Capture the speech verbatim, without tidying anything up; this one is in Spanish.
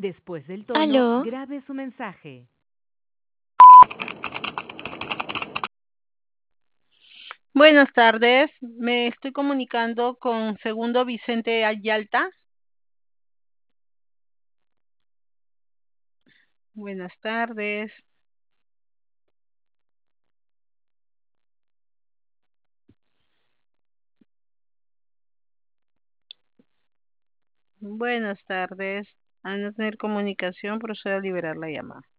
Después del tono, Aló, grabe su mensaje. Buenas tardes, me estoy comunicando con Segundo Vicente Ayalta. Buenas tardes. Buenas tardes. Al no tener comunicación, procedo a liberar la llamada.